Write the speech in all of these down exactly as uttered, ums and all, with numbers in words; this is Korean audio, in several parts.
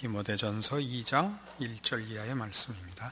디모데전서 이 장 일 절 이하의 말씀입니다.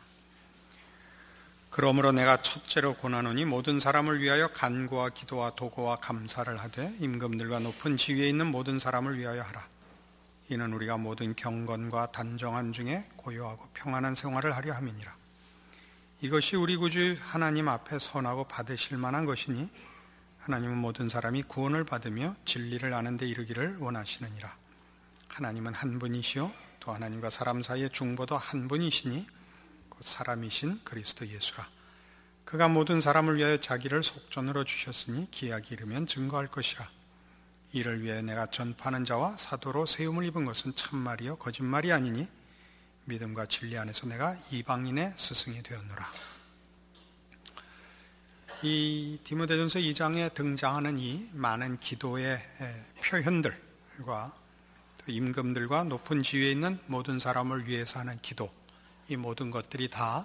그러므로 내가 첫째로 권하노니 모든 사람을 위하여 간구와 기도와 도고와 감사를 하되 임금들과 높은 지위에 있는 모든 사람을 위하여 하라. 이는 우리가 모든 경건과 단정한 중에 고요하고 평안한 생활을 하려 함이니라. 이것이 우리 구주 하나님 앞에 선하고 받으실 만한 것이니 하나님은 모든 사람이 구원을 받으며 진리를 아는 데 이르기를 원하시느니라. 하나님은 한 분이시요 또 하나님과 사람 사이의 중보도 한 분이시니 곧 사람이신 그리스도 예수라. 그가 모든 사람을 위하여 자기를 속전으로 주셨으니 기약이 이르면 증거할 것이라. 이를 위해 내가 전파하는 자와 사도로 세움을 입은 것은 참말이요 거짓말이 아니니 믿음과 진리 안에서 내가 이방인의 스승이 되었노라. 이 디모데전서 이 장에 등장하는 이 많은 기도의 표현들과 임금들과 높은 지위에 있는 모든 사람을 위해서 하는 기도, 이 모든 것들이 다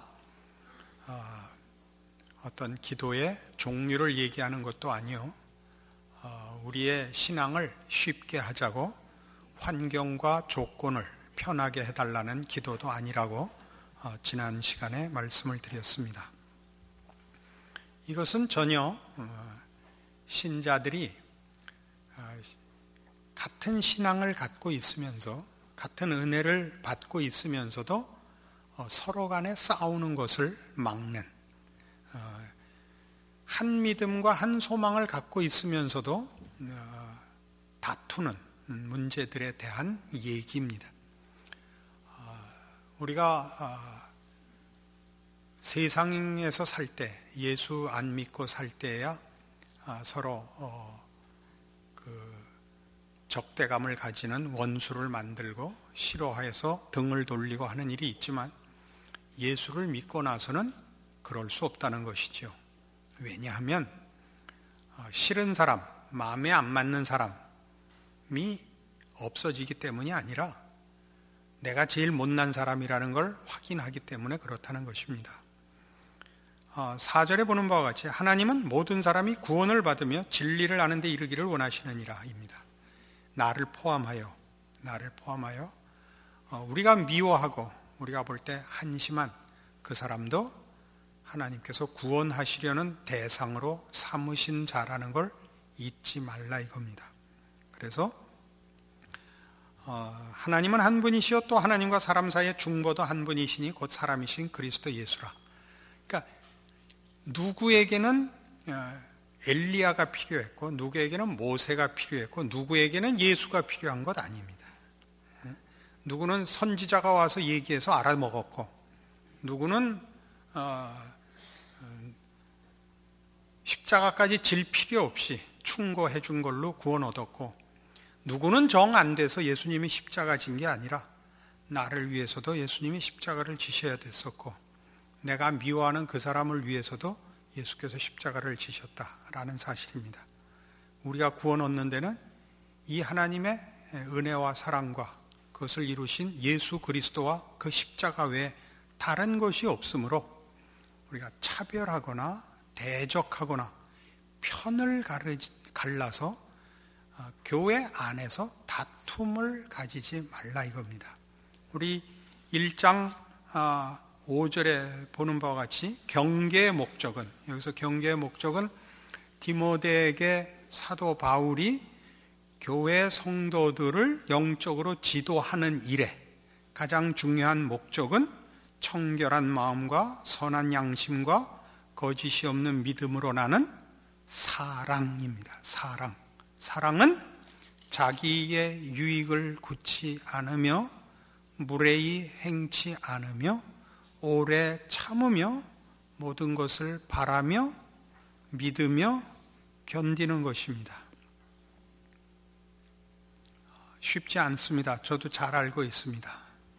어떤 기도의 종류를 얘기하는 것도 아니요, 우리의 신앙을 쉽게 하자고 환경과 조건을 편하게 해달라는 기도도 아니라고 지난 시간에 말씀을 드렸습니다. 이것은 전혀 신자들이 같은 신앙을 갖고 있으면서 같은 은혜를 받고 있으면서도 서로 간에 싸우는 것을 막는, 한 믿음과 한 소망을 갖고 있으면서도 다투는 문제들에 대한 얘기입니다. 우리가 세상에서 살 때, 예수 안 믿고 살 때야 서로 그 적대감을 가지는 원수를 만들고 싫어해서 등을 돌리고 하는 일이 있지만 예수를 믿고 나서는 그럴 수 없다는 것이죠. 왜냐하면 싫은 사람, 마음에 안 맞는 사람이 없어지기 때문이 아니라 내가 제일 못난 사람이라는 걸 확인하기 때문에 그렇다는 것입니다. 사 절에 보는 바와 같이 하나님은 모든 사람이 구원을 받으며 진리를 아는 데 이르기를 원하시느니라 입니다. 나를 포함하여, 나를 포함하여 우리가 미워하고 우리가 볼 때 한심한 그 사람도 하나님께서 구원하시려는 대상으로 삼으신 자라는 걸 잊지 말라 이겁니다. 그래서 하나님은 한 분이시요 또 하나님과 사람 사이의 중보도 한 분이시니 곧 사람이신 그리스도 예수라. 그러니까 누구에게는 엘리야가 필요했고 누구에게는 모세가 필요했고 누구에게는 예수가 필요한 것 아닙니다. 누구는 선지자가 와서 얘기해서 알아먹었고 누구는 어, 십자가까지 질 필요 없이 충고해 준 걸로 구원 얻었고 누구는 정 안 돼서 예수님이 십자가 진 게 아니라 나를 위해서도 예수님이 십자가를 지셔야 됐었고 내가 미워하는 그 사람을 위해서도 예수께서 십자가를 지셨다라는 사실입니다. 우리가 구원 얻는 데는 이 하나님의 은혜와 사랑과 그것을 이루신 예수 그리스도와 그 십자가 외에 다른 것이 없으므로 우리가 차별하거나 대적하거나 편을 갈라서 교회 안에서 다툼을 가지지 말라 이겁니다. 우리 일 장 오 절에 보는 바와 같이 경계의 목적은, 여기서 경계의 목적은 디모데에게 사도 바울이 교회 성도들을 영적으로 지도하는 일에 가장 중요한 목적은 청결한 마음과 선한 양심과 거짓이 없는 믿음으로 나는 사랑입니다. 사랑. 사랑은 자기의 유익을 굳지 않으며 무례히 행치 않으며 오래 참으며 모든 것을 바라며 믿으며 견디는 것입니다. 쉽지 않습니다. 저도 잘 알고 있습니다.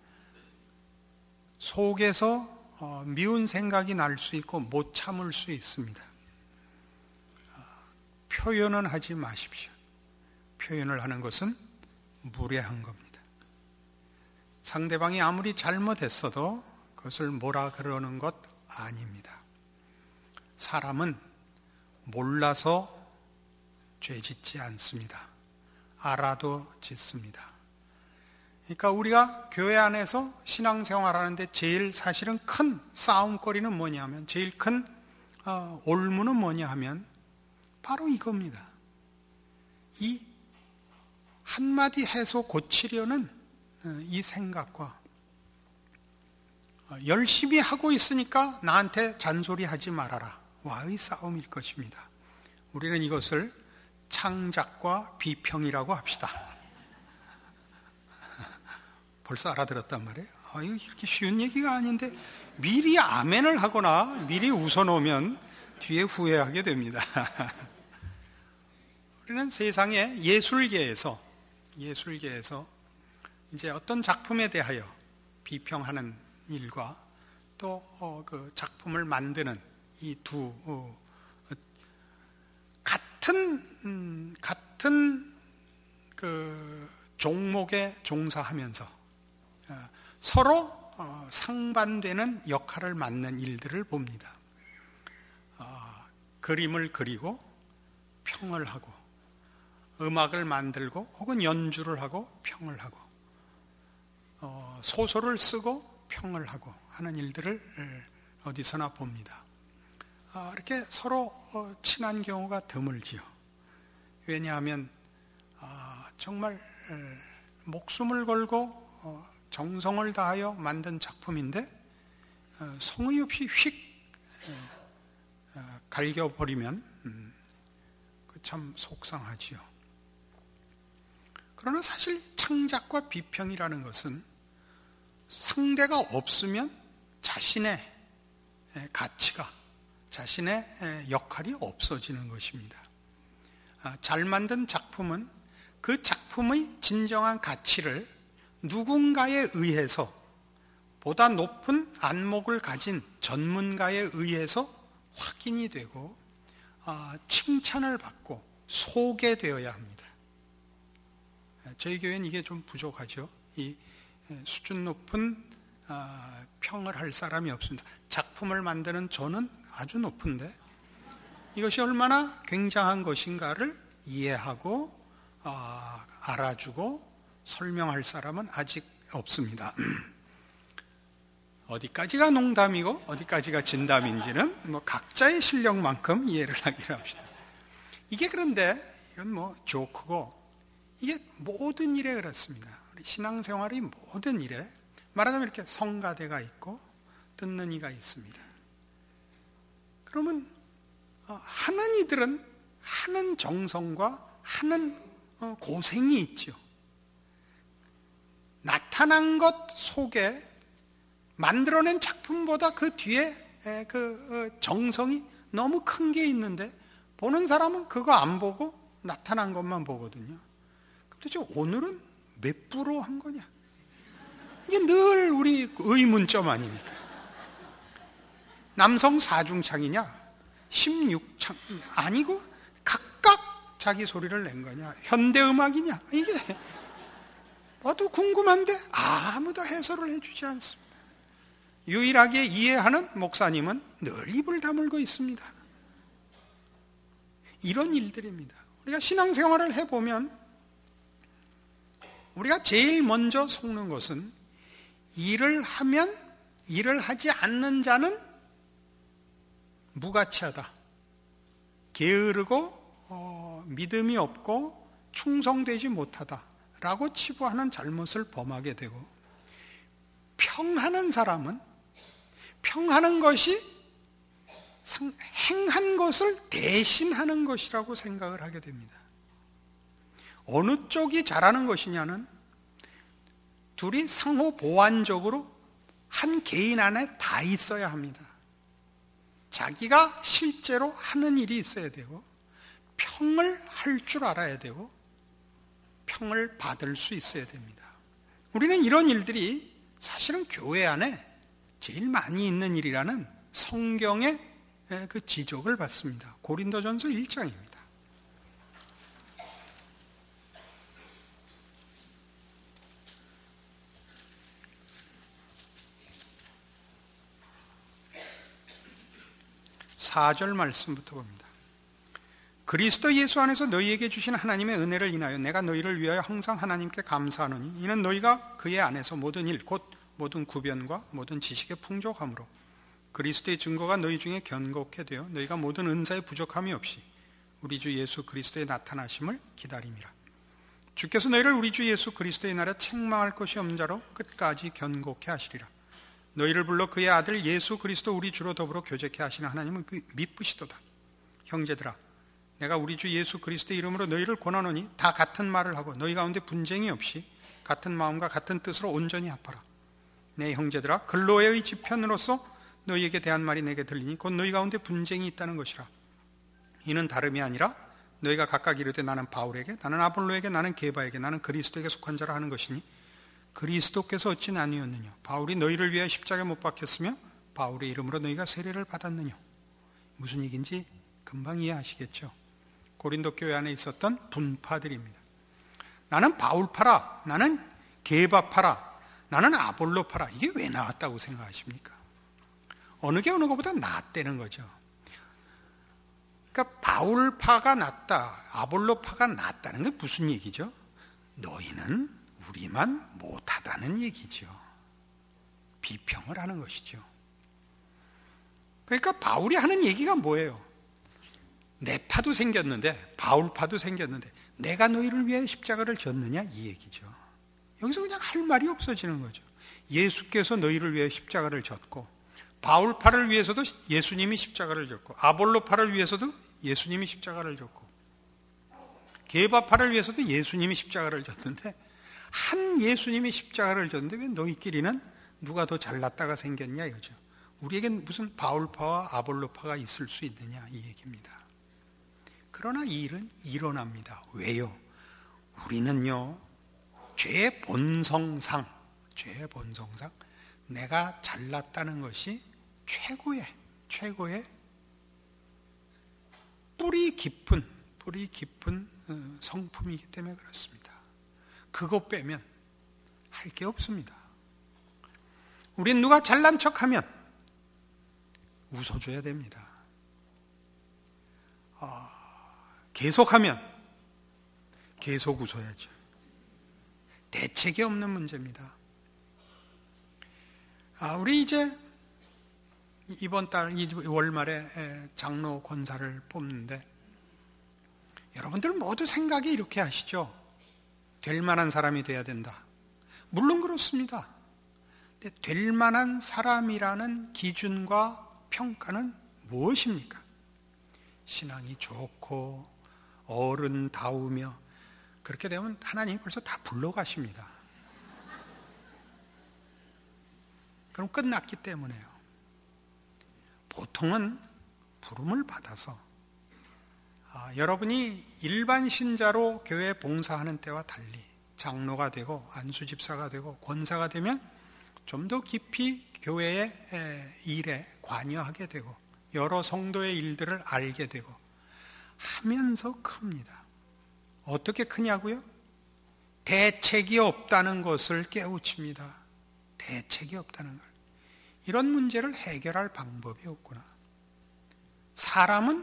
속에서 미운 생각이 날 수 있고 못 참을 수 있습니다. 표현은 하지 마십시오. 표현을 하는 것은 무례한 겁니다. 상대방이 아무리 잘못했어도 그것을 뭐라 그러는 것 아닙니다. 사람은 몰라서 죄 짓지 않습니다. 알아도 짓습니다. 그러니까 우리가 교회 안에서 신앙생활 하는데 제일 사실은 큰 싸움거리는 뭐냐면, 제일 큰 어, 올무는 뭐냐 하면 바로 이겁니다. 이 한마디 해서 고치려는 이 생각과, 열심히 하고 있으니까 나한테 잔소리하지 말아라 와의 싸움일 것입니다. 우리는 이것을 창작과 비평이라고 합시다. 벌써 알아들었단 말이에요. 아, 이거 이렇게 쉬운 얘기가 아닌데 미리 아멘을 하거나 미리 웃어놓으면 뒤에 후회하게 됩니다. 우리는 세상의 예술계에서 예술계에서 이제 어떤 작품에 대하여 비평하는 일과 또 그 작품을 만드는 이 두 어, 같은 음, 같은 그 종목에 종사하면서 어, 서로 어, 상반되는 역할을 맡는 일들을 봅니다. 어, 그림을 그리고 평을 하고, 음악을 만들고 혹은 연주를 하고 평을 하고, 어, 소설을 쓰고 평을 하고 하는 일들을 어디서나 봅니다. 어, 이렇게 서로 어, 친한 경우가 드물지요. 왜냐하면 어, 정말 에, 목숨을 걸고 어, 정성을 다하여 만든 작품인데 어, 성의 없이 휙 에, 어, 갈겨버리면 음, 참 속상하지요. 그러나 사실 창작과 비평이라는 것은 상대가 없으면 자신의 가치가, 자신의 역할이 없어지는 것입니다. 잘 만든 작품은 그 작품의 진정한 가치를 누군가에 의해서, 보다 높은 안목을 가진 전문가에 의해서 확인이 되고 칭찬을 받고 소개되어야 합니다. 저희 교회는 이게 좀 부족하죠. 이 수준 높은 평을 할 사람이 없습니다. 작품을 만드는 저는 아주 높은데 이것이 얼마나 굉장한 것인가를 이해하고 알아주고 설명할 사람은 아직 없습니다. 어디까지가 농담이고 어디까지가 진담인지는 뭐 각자의 실력만큼 이해를 하기로 합시다. 이게 그런데 이건 뭐 조크고, 이게 모든 일에 그렇습니다. 우리 신앙생활이 모든 일에, 말하자면 이렇게 성가대가 있고 듣는 이가 있습니다. 그러면 하는 이들은 하는 정성과 하는 고생이 있죠. 나타난 것 속에 만들어낸 작품보다 그 뒤에 그 정성이 너무 큰 게 있는데 보는 사람은 그거 안 보고 나타난 것만 보거든요. 도대체 오늘은 몇 프로 한 거냐? 이게 늘 우리 의문점 아닙니까? 남성 사중창이냐? 십육창 아니고 각각 자기 소리를 낸 거냐? 현대음악이냐? 이게 모두 궁금한데 아무도 해설을 해주지 않습니다. 유일하게 이해하는 목사님은 늘 입을 다물고 있습니다. 이런 일들입니다. 우리가 신앙생활을 해보면 우리가 제일 먼저 속는 것은, 일을 하면 일을 하지 않는 자는 무가치하다, 게으르고 어, 믿음이 없고 충성되지 못하다 라고 치부하는 잘못을 범하게 되고, 평하는 사람은 평하는 것이 행한 것을 대신하는 것이라고 생각을 하게 됩니다. 어느 쪽이 잘하는 것이냐는 둘이 상호 보완적으로 한 개인 안에 다 있어야 합니다. 자기가 실제로 하는 일이 있어야 되고, 평을 할 줄 알아야 되고, 평을 받을 수 있어야 됩니다. 우리는 이런 일들이 사실은 교회 안에 제일 많이 있는 일이라는 성경의 그 지적을 받습니다. 고린도전서 일 장입니다. 사 절 말씀부터 봅니다. 그리스도 예수 안에서 너희에게 주신 하나님의 은혜를 인하여 내가 너희를 위하여 항상 하나님께 감사하노니 이는 너희가 그의 안에서 모든 일 곧 모든 구변과 모든 지식에 풍족함으로 그리스도의 증거가 너희 중에 견고케 되어 너희가 모든 은사에 부족함이 없이 우리 주 예수 그리스도의 나타나심을 기다림이라. 주께서 너희를 우리 주 예수 그리스도의 날에 책망할 것이 없는 자로 끝까지 견고케 하시리라. 너희를 불러 그의 아들 예수 그리스도 우리 주로 더불어 교제케 하시는 하나님은 미쁘시도다. 형제들아, 내가 우리 주 예수 그리스도의 이름으로 너희를 권하노니 다 같은 말을 하고 너희 가운데 분쟁이 없이 같은 마음과 같은 뜻으로 온전히 합하라. 내 형제들아, 글로에의 지편으로서 너희에게 대한 말이 내게 들리니 곧 너희 가운데 분쟁이 있다는 것이라. 이는 다름이 아니라 너희가 각각 이르되 나는 바울에게, 나는 아볼로에게, 나는 게바에게, 나는 그리스도에게 속한 자라 하는 것이니 그리스도께서 어찌 나뉘었느냐? 바울이 너희를 위하여 십자가에 못 박혔으며 바울의 이름으로 너희가 세례를 받았느냐? 무슨 얘기인지 금방 이해하시겠죠? 고린도 교회 안에 있었던 분파들입니다. 나는 바울파라, 나는 게바파라, 나는 아볼로파라. 이게 왜 나왔다고 생각하십니까? 어느 게 어느 것보다 낫다는 거죠. 그러니까 바울파가 낫다, 아볼로파가 낫다는 게 무슨 얘기죠? 너희는 우리만 못하다는 얘기죠. 비평을 하는 것이죠. 그러니까 바울이 하는 얘기가 뭐예요? 내 파도 생겼는데, 바울파도 생겼는데 내가 너희를 위해 십자가를 졌느냐? 이 얘기죠. 여기서 그냥 할 말이 없어지는 거죠. 예수께서 너희를 위해 십자가를 졌고, 바울파를 위해서도 예수님이 십자가를 졌고, 아볼로파를 위해서도 예수님이 십자가를 졌고, 게바파를 위해서도 예수님이 십자가를 졌는데, 한 예수님이 십자가를 졌는데 왜 너희끼리는 누가 더 잘났다가 생겼냐 이거죠. 우리에겐 무슨 바울파와 아볼로파가 있을 수 있느냐 이 얘기입니다. 그러나 이 일은 일어납니다. 왜요? 우리는요, 죄의 본성상, 죄의 본성상 내가 잘났다는 것이 최고의, 최고의 뿌리 깊은, 뿌리 깊은 성품이기 때문에 그렇습니다. 그거 빼면 할 게 없습니다. 우린 누가 잘난 척하면 웃어줘야 됩니다. 어, 계속하면 계속 웃어야죠. 대책이 없는 문제입니다. 아, 우리 이제 이번 달 월말에 장로 권사를 뽑는데, 여러분들 모두 생각이 이렇게 하시죠. 될 만한 사람이 돼야 된다. 물론 그렇습니다. 근데 될 만한 사람이라는 기준과 평가는 무엇입니까? 신앙이 좋고 어른다우며 그렇게 되면 하나님이 벌써 다 불러가십니다. 그럼 끝났기 때문에요. 보통은 부름을 받아서 아, 여러분이 일반 신자로 교회 봉사하는 때와 달리 장로가 되고 안수집사가 되고 권사가 되면 좀 더 깊이 교회의 일에 관여하게 되고 여러 성도의 일들을 알게 되고 하면서 큽니다. 어떻게 크냐고요? 대책이 없다는 것을 깨우칩니다. 대책이 없다는 걸. 이런 문제를 해결할 방법이 없구나. 사람은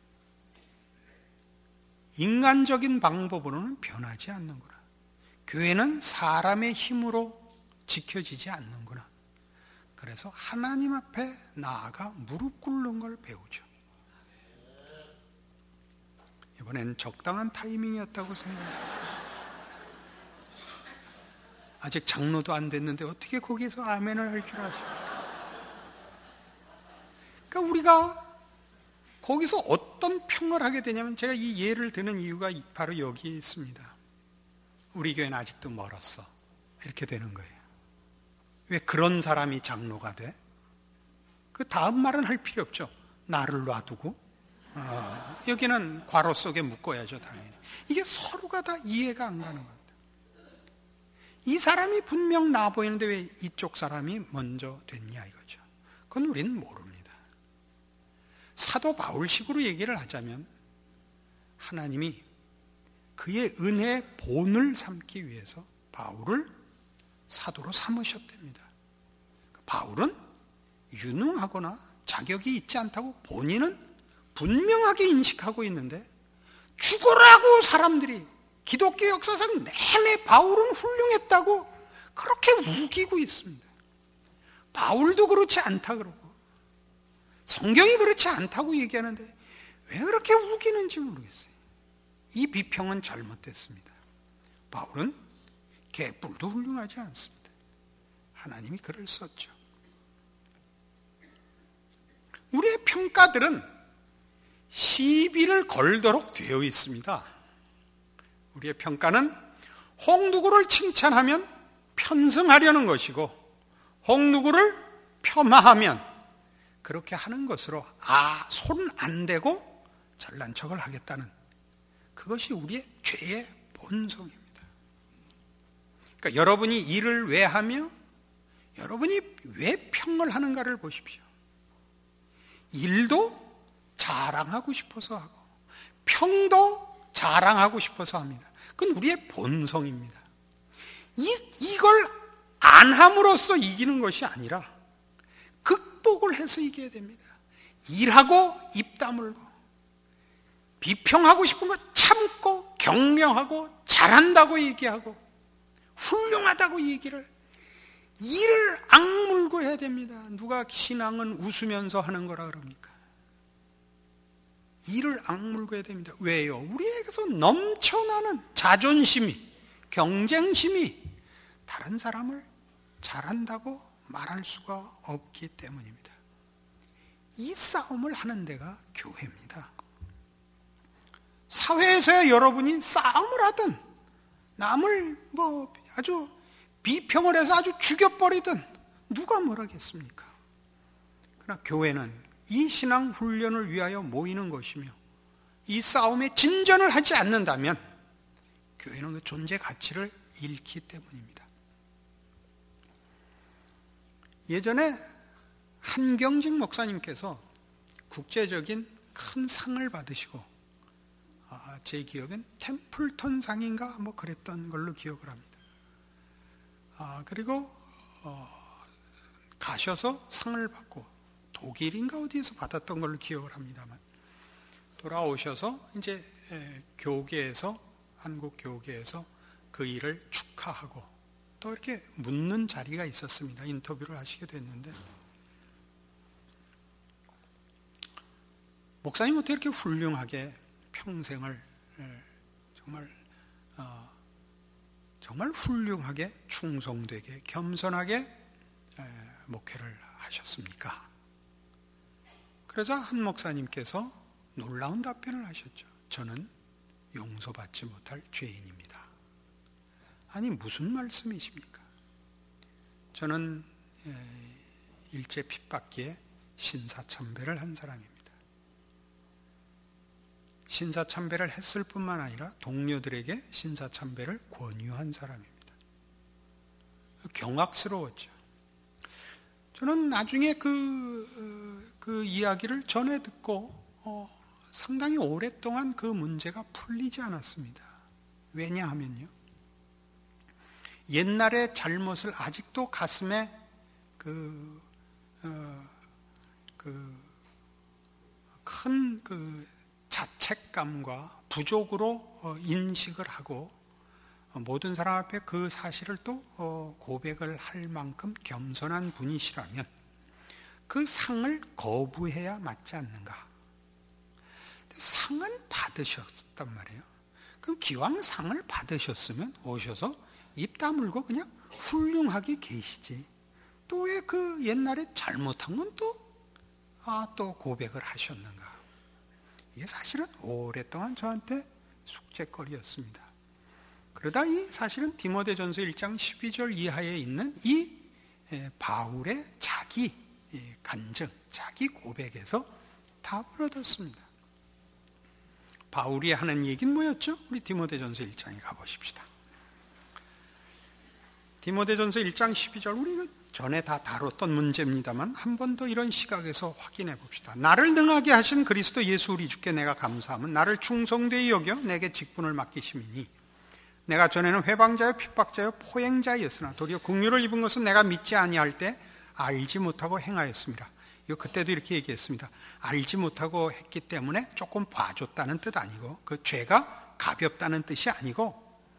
인간적인 방법으로는 변하지 않는구나. 교회는 사람의 힘으로 지켜지지 않는구나. 그래서 하나님 앞에 나아가 무릎 꿇는 걸 배우죠. 이번엔 적당한 타이밍이었다고 생각합니다. 아직 장로도 안 됐는데 어떻게 거기서 아멘을 할 줄 아십니까? 그러니까 우리가 거기서 어떤 평을 하게 되냐면, 제가 이 예를 드는 이유가 바로 여기에 있습니다. 우리 교회는 아직도 멀었어. 이렇게 되는 거예요. 왜 그런 사람이 장로가 돼? 그 다음 말은 할 필요 없죠. 나를 놔두고 어, 여기는 괄호 속에 묶어야죠, 당연히. 이게 서로가 다 이해가 안 가는 겁니다. 이 사람이 분명 나 보이는데 왜 이쪽 사람이 먼저 됐냐 이거죠. 그건 우리는 모릅니다. 사도 바울식으로 얘기를 하자면 하나님이 그의 은혜의 본을 삼기 위해서 바울을 사도로 삼으셨답니다. 바울은 유능하거나 자격이 있지 않다고 본인은 분명하게 인식하고 있는데 죽으라고 사람들이 기독교 역사상 내내 바울은 훌륭했다고 그렇게 우기고 있습니다. 바울도 그렇지 않다 그러고 성경이 그렇지 않다고 얘기하는데 왜 그렇게 우기는지 모르겠어요. 이 비평은 잘못됐습니다. 바울은 개뿔도 훌륭하지 않습니다. 하나님이 글을 썼죠. 우리의 평가들은 시비를 걸도록 되어 있습니다. 우리의 평가는 홍 누구를 칭찬하면 편승하려는 것이고 홍 누구를 폄하하면 그렇게 하는 것으로 아, 손 안 대고 잘난 척을 하겠다는 그것이 우리의 죄의 본성입니다. 그러니까 여러분이 일을 왜 하며 여러분이 왜 평을 하는가를 보십시오. 일도 자랑하고 싶어서 하고 평도 자랑하고 싶어서 합니다. 그건 우리의 본성입니다. 이, 이걸 안 함으로써 이기는 것이 아니라 극복을 해서 이겨야 됩니다. 일하고 입 다물고 비평하고 싶은 거 참고 격려하고 잘한다고 얘기하고 훌륭하다고 얘기를 이를 악물고 해야 됩니다. 누가 신앙은 웃으면서 하는 거라 그럽니까? 이를 악물고 해야 됩니다. 왜요? 우리에게서 넘쳐나는 자존심이, 경쟁심이 다른 사람을 잘한다고 말할 수가 없기 때문입니다. 이 싸움을 하는 데가 교회입니다. 사회에서 여러분이 싸움을 하든 남을 뭐 아주 비평을 해서 아주 죽여버리든 누가 뭐라겠습니까? 그러나 교회는 이 신앙 훈련을 위하여 모이는 것이며 이 싸움에 진전을 하지 않는다면 교회는 그 존재 가치를 잃기 때문입니다. 예전에 한경직 목사님께서 국제적인 큰 상을 받으시고 아, 제 기억엔 템플턴 상인가 뭐 그랬던 걸로 기억을 합니다. 아, 그리고 어, 가셔서 상을 받고 독일인가 어디에서 받았던 걸로 기억을 합니다만 돌아오셔서 이제 에, 교계에서 한국 교계에서 그 일을 축하하고 또 이렇게 묻는 자리가 있었습니다. 인터뷰를 하시게 됐는데 목사님 어떻게 이렇게 훌륭하게 평생을 에, 정말 어, 정말 훌륭하게 충성되게 겸손하게 에, 목회를 하셨습니까? 그러자 한 목사님께서 놀라운 답변을 하셨죠. 저는 용서받지 못할 죄인입니다. 아니 무슨 말씀이십니까? 저는 일제 핍박기에 신사참배를 한 사람입니다. 신사참배를 했을 뿐만 아니라 동료들에게 신사참배를 권유한 사람입니다. 경악스러웠죠. 저는 나중에 그, 그 이야기를 전해 듣고 어, 상당히 오랫동안 그 문제가 풀리지 않았습니다. 왜냐하면요. 옛날의 잘못을 아직도 가슴에 그, 어, 그, 큰 그 자책감과 부족으로 어, 인식을 하고 어, 모든 사람 앞에 그 사실을 또 어, 고백을 할 만큼 겸손한 분이시라면 그 상을 거부해야 맞지 않는가? 상은 받으셨단 말이에요. 그럼 기왕 상을 받으셨으면 오셔서 입 다물고 그냥 훌륭하게 계시지. 또 왜 그 옛날에 잘못한 건 또 아, 또 고백을 하셨는가? 이게 사실은 오랫동안 저한테 숙제거리였습니다. 그러다 이 사실은 디모데전서 일 장 십이 절 이하에 있는 이 바울의 자기 간증, 자기 고백에서 답을 얻었습니다. 바울이 하는 얘기는 뭐였죠? 우리 디모데전서 일 장에 가보십시다. 디모데전서 일 장 십이 절 우리 전에 다 다뤘던 문제입니다만 한 번 더 이런 시각에서 확인해 봅시다. 나를 능하게 하신 그리스도 예수 우리 주께 내가 감사함은 나를 충성되이 여겨 내게 직분을 맡기심이니 내가 전에는 회방자요 핍박자요 포행자였으나 도리어 긍휼을 입은 것은 내가 믿지 아니할 때 알지 못하고 행하였습니다. 이거 그때도 이렇게 얘기했습니다. 알지 못하고 했기 때문에 조금 봐줬다는 뜻 아니고, 그 죄가 가볍다는 뜻이 아니고,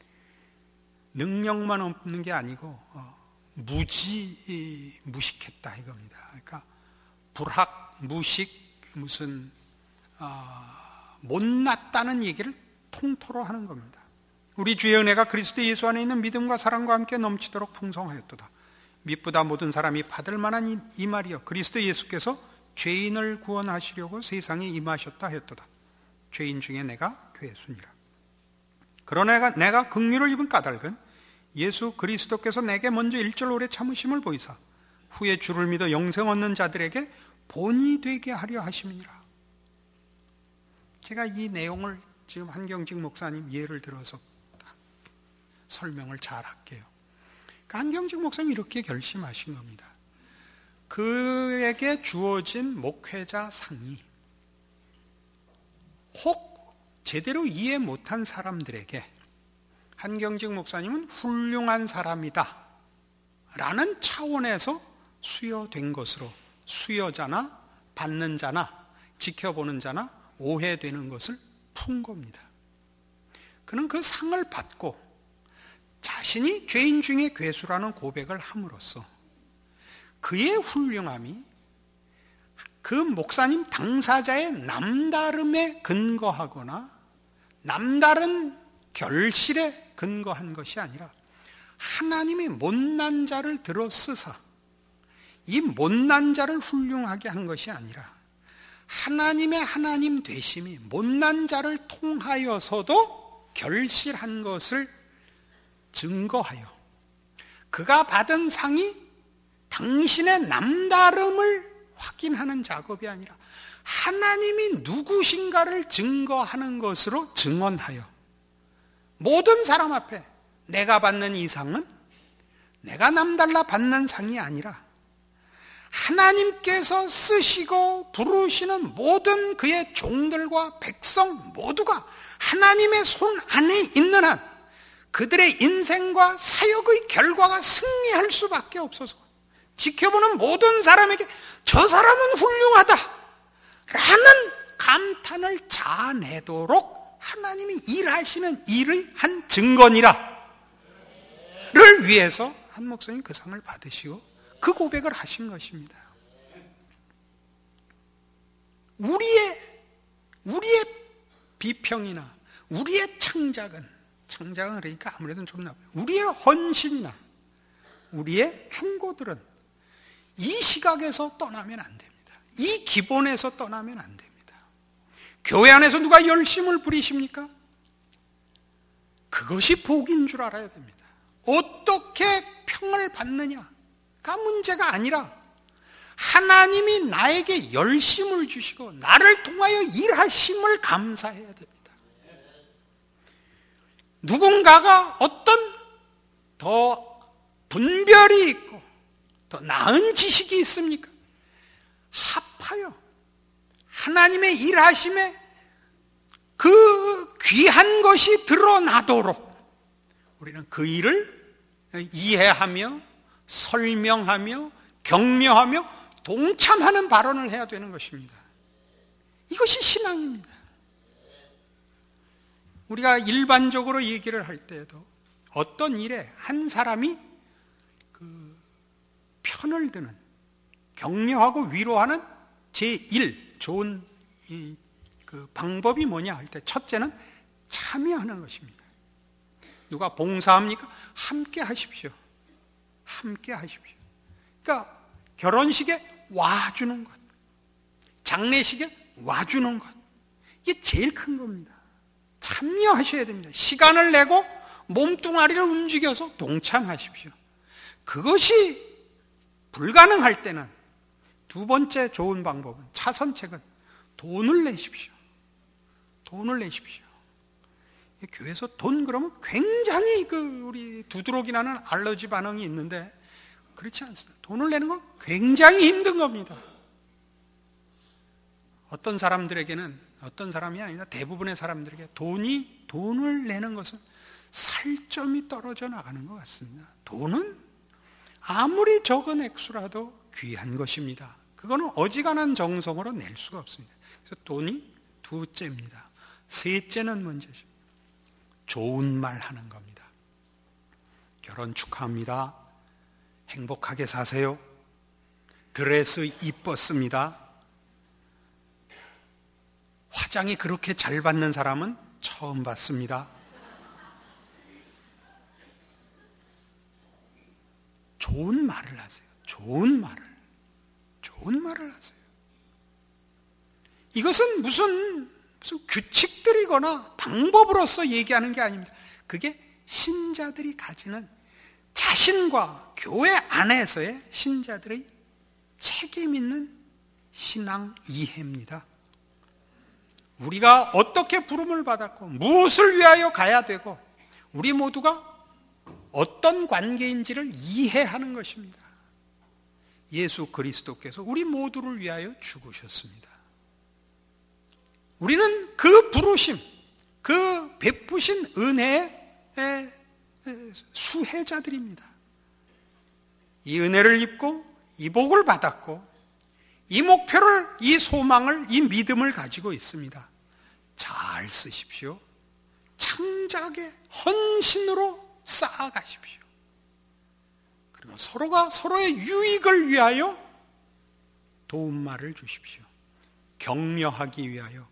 능력만 없는 게 아니고 어, 무지 무식했다 이겁니다. 그러니까 불학, 무식, 무슨 어, 못났다는 얘기를 통틀어 하는 겁니다. 우리 주의 은혜가 그리스도 예수 안에 있는 믿음과 사랑과 함께 넘치도록 풍성하였도다. 미쁘다 모든 사람이 받을 만한 이, 이 말이여, 그리스도 예수께서 죄인을 구원하시려고 세상에 임하셨다 하였도다. 죄인 중에 내가 괴순이라. 그러나 내가, 내가 긍휼을 입은 까닭은 예수 그리스도께서 내게 먼저 일절 오래 참으심을 보이사 후에 주를 믿어 영생 얻는 자들에게 본이 되게 하려 하심이니라. 제가 이 내용을 지금 한경직 목사님 예를 들어서 설명을 잘 할게요. 한경직 목사님 이렇게 결심하신 겁니다. 그에게 주어진 목회자 상이 혹 제대로 이해 못한 사람들에게 한경직 목사님은 훌륭한 사람이다 라는 차원에서 수여된 것으로, 수여자나 받는 자나 지켜보는 자나 오해되는 것을 푼 겁니다. 그는 그 상을 받고 자신이 죄인 중에 괴수라는 고백을 함으로써 그의 훌륭함이 그 목사님 당사자의 남다름에 근거하거나 남다른 결실에 근거한 것이 아니라 하나님이 못난 자를 들어 쓰사 이 못난 자를 훌륭하게 한 것이 아니라 하나님의 하나님 되심이 못난 자를 통하여서도 결실한 것을 증거하여 그가 받은 상이 당신의 남다름을 확인하는 작업이 아니라 하나님이 누구신가를 증거하는 것으로 증언하여 모든 사람 앞에 내가 받는 이 상은 내가 남달라 받는 상이 아니라 하나님께서 쓰시고 부르시는 모든 그의 종들과 백성 모두가 하나님의 손 안에 있는 한 그들의 인생과 사역의 결과가 승리할 수밖에 없어서 지켜보는 모든 사람에게 저 사람은 훌륭하다 라는 감탄을 자아내도록 하나님이 일하시는 일의 한 증거니라 를 위해서 한 목사님이 그 상을 받으시고 그 고백을 하신 것입니다. 우리의 우리의 비평이나 우리의 창작은 창작은 그러니까 아무래도 좀 나빠요. 우리의 헌신이나 우리의 충고들은 이 시각에서 떠나면 안 됩니다. 이 기본에서 떠나면 안 됩니다. 교회 안에서 누가 열심을 부리십니까? 그것이 복인 줄 알아야 됩니다. 어떻게 평을 받느냐가 문제가 아니라 하나님이 나에게 열심을 주시고 나를 통하여 일하심을 감사해야 됩니다. 누군가가 어떤 더 분별이 있고 더 나은 지식이 있습니까? 합하여 하나님의 일하심에 그 귀한 것이 드러나도록 우리는 그 일을 이해하며 설명하며 격려하며 동참하는 발언을 해야 되는 것입니다. 이것이 신앙입니다. 우리가 일반적으로 얘기를 할 때에도 어떤 일에 한 사람이 그 편을 드는 격려하고 위로하는 제일 좋은 이 그 방법이 뭐냐 할 때 첫째는 참여하는 것입니다. 누가 봉사합니까? 함께 하십시오. 함께 하십시오. 그러니까 결혼식에 와주는 것, 장례식에 와주는 것, 이게 제일 큰 겁니다. 참여하셔야 됩니다. 시간을 내고 몸뚱아리를 움직여서 동참하십시오. 그것이 불가능할 때는 두 번째 좋은 방법은, 차선책은 돈을 내십시오. 돈을 내십시오. 교회에서 돈 그러면 굉장히 그 우리 두드러기 나는 알러지 반응이 있는데 그렇지 않습니다. 돈을 내는 건 굉장히 힘든 겁니다. 어떤 사람들에게는, 어떤 사람이 아니라 대부분의 사람들에게 돈이, 돈을 내는 것은 살점이 떨어져 나가는 것 같습니다. 돈은 아무리 적은 액수라도 귀한 것입니다. 그 그거는 어지간한 정성으로 낼 수가 없습니다. 그래서 돈이 두째입니다. 셋째는 문제죠. 좋은 말 하는 겁니다. 결혼 축하합니다. 행복하게 사세요. 드레스 이뻤습니다. 화장이 그렇게 잘 받는 사람은 처음 봤습니다. 좋은 말을 하세요. 좋은 말을. 좋은 말을 하세요. 이것은 무슨, 무슨 규칙들이거나 방법으로서 얘기하는 게 아닙니다. 그게 신자들이 가지는 자신과 교회 안에서의 신자들의 책임 있는 신앙 이해입니다. 우리가 어떻게 부름을 받았고 무엇을 위하여 가야 되고 우리 모두가 어떤 관계인지를 이해하는 것입니다. 예수 그리스도께서 우리 모두를 위하여 죽으셨습니다. 우리는 그 부르심, 그 베푸신 은혜의 수혜자들입니다. 이 은혜를 입고 이 복을 받았고 이 목표를, 이 소망을, 이 믿음을 가지고 있습니다. 잘 쓰십시오. 창작의 헌신으로 쌓아가십시오. 그리고 서로가 서로의 유익을 위하여 도움말을 주십시오. 격려하기 위하여,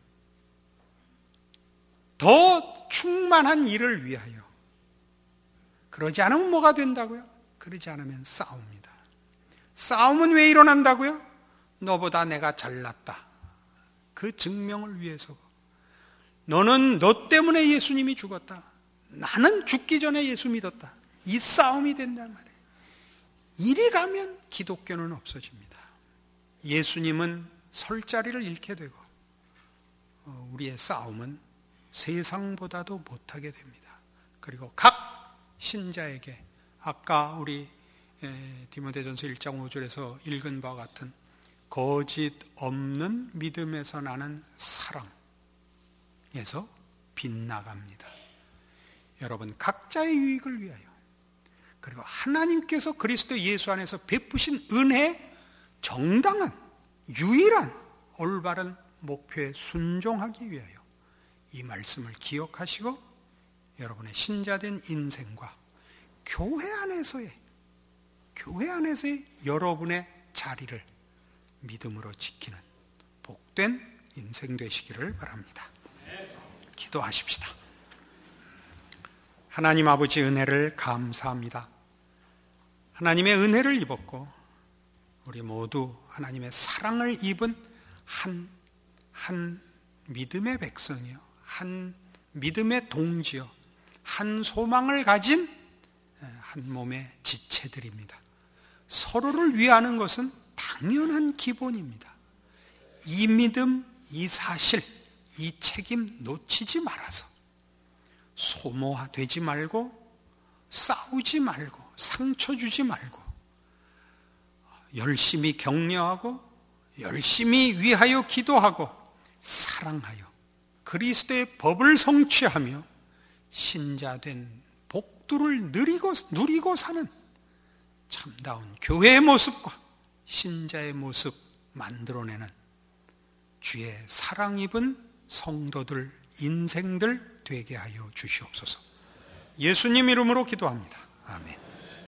더 충만한 일을 위하여. 그러지 않으면 뭐가 된다고요? 그러지 않으면 싸웁니다. 싸움은 왜 일어난다고요? 너보다 내가 잘났다. 그 증명을 위해서. 너는 너 때문에 예수님이 죽었다. 나는 죽기 전에 예수 믿었다. 이 싸움이 된단 말이에요. 이리 가면 기독교는 없어집니다. 예수님은 설 자리를 잃게 되고 우리의 싸움은 세상보다도 못하게 됩니다. 그리고 각 신자에게 아까 우리 디모데전서 일 장 오 절에서 읽은 바와 같은 거짓 없는 믿음에서 나는 사랑에서 빗나갑니다. 여러분 각자의 유익을 위하여, 그리고 하나님께서 그리스도 예수 안에서 베푸신 은혜의 정당한 유일한 올바른 목표에 순종하기 위하여 이 말씀을 기억하시고 여러분의 신자된 인생과 교회 안에서의 교회 안에서의 여러분의 자리를 믿음으로 지키는 복된 인생 되시기를 바랍니다. 기도하십시다. 하나님 아버지 은혜를 감사합니다. 하나님의 은혜를 입었고 우리 모두 하나님의 사랑을 입은 한, 한 믿음의 백성이요, 한 믿음의 동지요, 한 소망을 가진 한 몸의 지체들입니다. 서로를 위하는 것은 당연한 기본입니다. 이 믿음, 이 사실, 이 책임 놓치지 말아서 소모되지 말고 싸우지 말고 상처 주지 말고 열심히 격려하고 열심히 위하여 기도하고 사랑하여 그리스도의 법을 성취하며 신자된 복들을 누리고, 누리고 사는 참다운 교회의 모습과 신자의 모습 만들어내는 주의 사랑 입은 성도들, 인생들 되게 하여 주시옵소서. 예수님 이름으로 기도합니다. 아멘.